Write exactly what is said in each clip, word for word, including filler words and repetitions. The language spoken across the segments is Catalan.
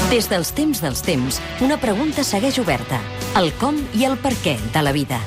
Des dels temps dels temps, una pregunta segueix oberta. El com i el per què de la vida.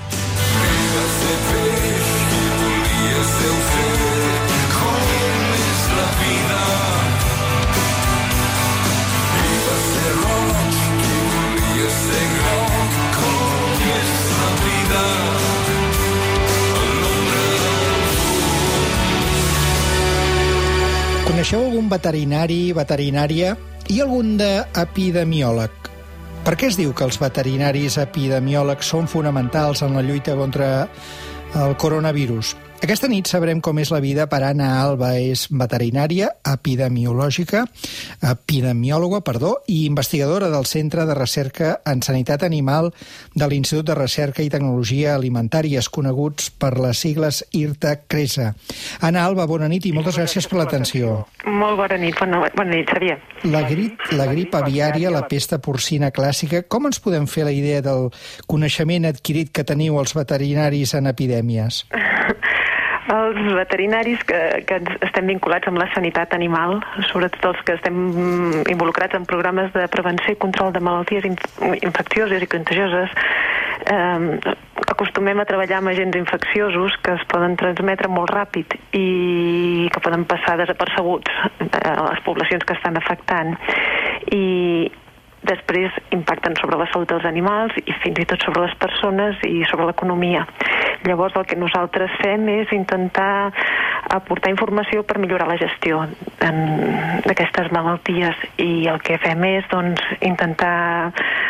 Coneixeu algun veterinari, veterinària i algun d'epidemiòleg? Per què es diu que els veterinaris epidemiòlegs són fonamentals en la lluita contra el coronavirus? Aquesta nit sabrem com és la vida per Anna Alba. És veterinària, epidemiològica, epidemiòloga, perdó, i investigadora del Centre de Recerca en Sanitat Animal de l'Institut de Recerca i Tecnologia Alimentàries, coneguts per les sigles IRTA-CRESA. Anna Alba, bona nit i moltes gràcies per l'atenció. Molt bona nit, bona, bona nit, Xavier. La grip, la grip aviària, la pesta porcina clàssica, com ens podem fer la idea del coneixement adquirit que teniu els veterinaris en epidèmies? Els veterinaris que, que estem vinculats amb la sanitat animal, sobretot els que estem involucrats en programes de prevenció i control de malalties infeccioses i contagioses, eh, acostumem a treballar amb agents infecciosos que es poden transmetre molt ràpid i que poden passar desapercebuts a les poblacions que estan afectant. I després impacten sobre la salut dels animals i fins i tot sobre les persones i sobre l'economia. Llavors el que nosaltres fem és intentar aportar informació per millorar la gestió d'aquestes malalties i el que fem és doncs, intentar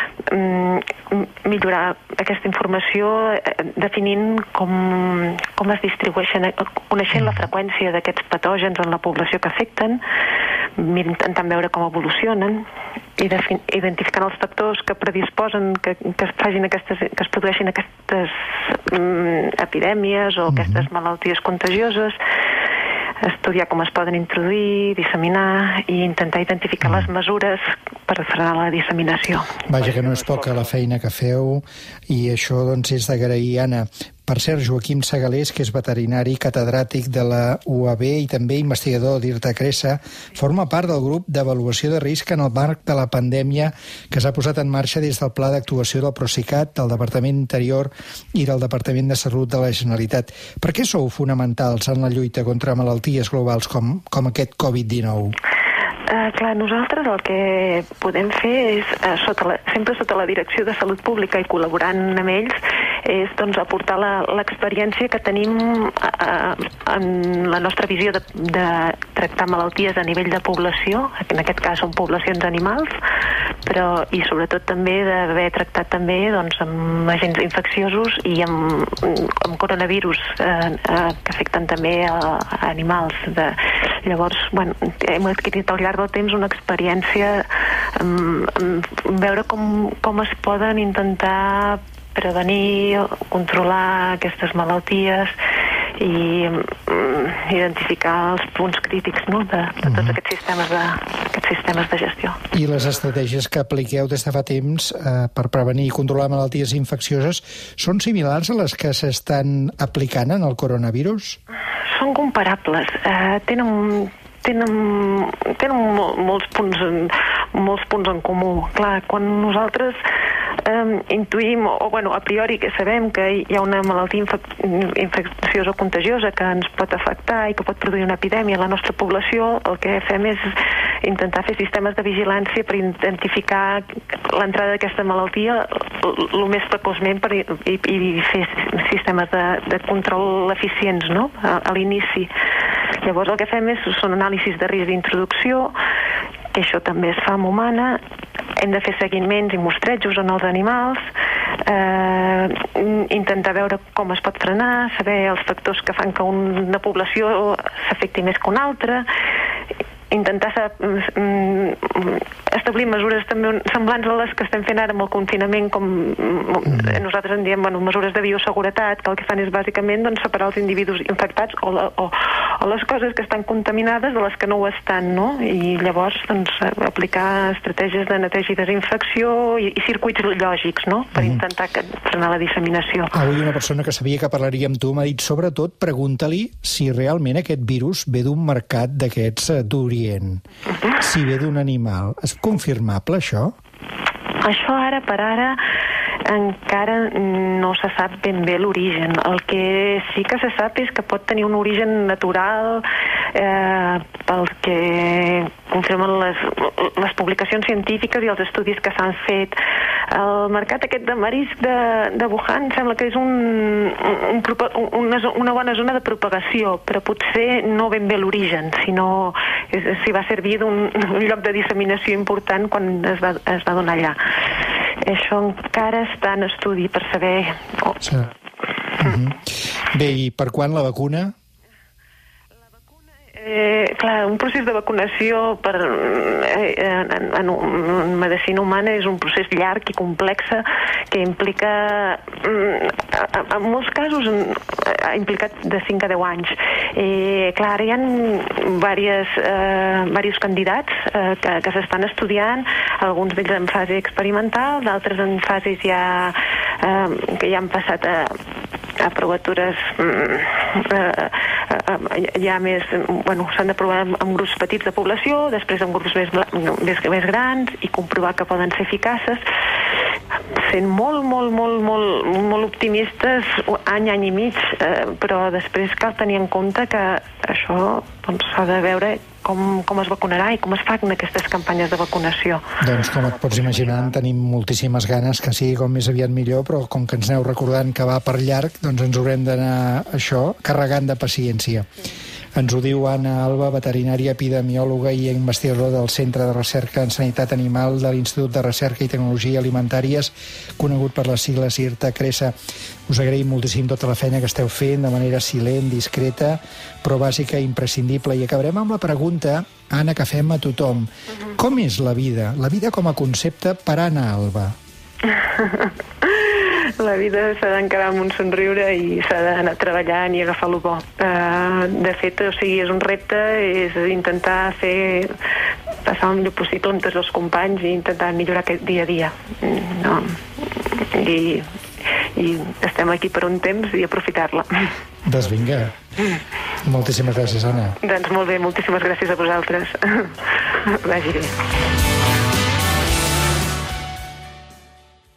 mm, millorar aquesta informació definint com, com es distribueixen, coneixent la freqüència d'aquests patògens en la població que afecten, intentant veure com evolucionen i identificant els factors que predisposen que, que es facin aquestes, que es produeixin aquestes mm, epidèmies o aquestes malalties contagioses, estudiar com es poden introduir, disseminar i intentar identificar les mesures per frenar la disseminació. Vaja, que no és poca la feina que feu i això doncs és d'agrair, Anna. Per cert, Joaquim Segalés, que és veterinari catedràtic de la U A B i també investigador d'IRTA-CRESA, forma part del grup d'avaluació de risc en el marc de la pandèmia que s'ha posat en marxa des del Pla d'actuació del Procicat, del Departament d'Interior i del Departament de Salut de la Generalitat. Per què sou fonamentals en la lluita contra malalties globals com, com aquest covid dinou? Uh, clar, nosaltres el que podem fer és, uh, sota la, sempre sota la direcció de Salut Pública i col·laborant amb ells, és doncs, aportar l'experiència que tenim uh, en la nostra visió de, de tractar malalties a nivell de població, en aquest cas són poblacions animals, però i sobretot també d'haver tractat també doncs, amb agents infecciosos i amb, amb coronavirus eh, eh, que afecten també a, a animals. De, llavors, bueno, hem adquirit al llarg del temps una experiència en, en veure com, com es poden intentar prevenir, controlar aquestes malalties i um, identificar els punts crítics, no?, de, de tots aquests sistemes de, aquests sistemes de gestió. I les estratègies que apliqueu des de fa temps eh, per prevenir i controlar malalties infeccioses són similars a les que s'estan aplicant en el coronavirus? Són comparables. Eh, tenen, tenen, tenen mol, molts punts en, molts punts en comú. Clar, quan nosaltres Um, intuïm, o bueno, a priori que sabem que hi ha una malaltia infec infecciosa o contagiosa que ens pot afectar i que pot produir una epidèmia a la nostra població, el que fem és intentar fer sistemes de vigilància per identificar l'entrada d'aquesta malaltia el més precoçment per, i, i fer sistemes de, de control eficients, no?, a, a l'inici. Llavors el que fem és, són anàlisis de risc d'introducció, que això també es fa amb humana. Hem de fer seguiments i mostrejos en els animals, eh, intentar veure com es pot frenar, saber els factors que fan que una població s'afecti més que una altra, intentar establir mesures també semblants a les que estem fent ara amb el confinament, com nosaltres en diem, bueno, mesures de bioseguretat, que el que fan és bàsicament doncs, separar els individus infectats o, la, o, o les coses que estan contaminades de les que no ho estan, no? I llavors, doncs, aplicar estratègies de neteja i desinfecció i, i circuits lògics, no? Per mm. intentar que, frenar la disseminació. Avui una persona que sabia que parlaria amb tu m'ha dit, sobretot, pregunta-li si realment aquest virus ve d'un mercat d'aquests d'Orient, uh-huh. si ve d'un animal. És confirmable, això? Això ara per ara encara no se sap ben bé l'origen. El que sí que se sap és que pot tenir un origen natural eh, pel que confirmen les, les publicacions científiques i els estudis que s'han fet. El mercat aquest de marisc de, de Wuhan sembla que és un, un, una, una bona zona de propagació, però potser no ben bé l'origen, sinó és, si va servir d'un un lloc de disseminació important quan es va, es va donar allà. Això encara està en estudi per saber... Oh. Sí. Uh-huh. Bé, i per quan la vacuna? Eh, clar, un procés de vacunació per, eh, en, en, en medicina humana és un procés llarg i complex que implica, en, en molts casos, ha implicat de cinc a deu anys. Eh, clar, ara hi ha diversos eh, candidats eh, que, que s'estan estudiant, alguns d'ells en fase experimental, d'altres en fases ja eh, que ja han passat a a provatures eh, eh, ja més, bueno, s'han de provar en grups petits de població, després en grups més, més, més grans i comprovar que poden ser eficaces, sent molt, molt, molt, molt, molt optimistes any, any i mig, eh, però després cal tenir en compte que això doncs, s'ha de veure com, com es vacunarà i com es fan aquestes campanyes de vacunació. Doncs com et pots imaginar, tenim moltíssimes ganes que sigui com més aviat millor, però com que ens aneu recordant que va per llarg, doncs ens haurem d'anar, això, carregant de paciència. Ens ho diu Anna Alba, veterinària, epidemiòloga i investigadora del Centre de Recerca en Sanitat Animal de l'Institut de Recerca i Tecnologia Alimentàries, conegut per les sigles IRTA-CRESA. Us agraïm moltíssim tota la feina que esteu fent, de manera silent, discreta, però bàsica i imprescindible. I acabarem amb la pregunta, Anna, que fem a tothom. Uh-huh. Com és la vida? La vida com a concepte per Anna Alba? La vida s'ha d'encarar amb un somriure i s'ha d'anar treballant i agafar-lo bo. Uh, de fet, o sigui, és un repte, és intentar fer passar el millor possible amb tots els companys i intentar millorar aquest dia a dia. No. I, i estem aquí per un temps i aprofitar-la. Doncs vinga. Moltíssimes gràcies, Anna. Doncs molt bé, moltíssimes gràcies a vosaltres. Vagi bé.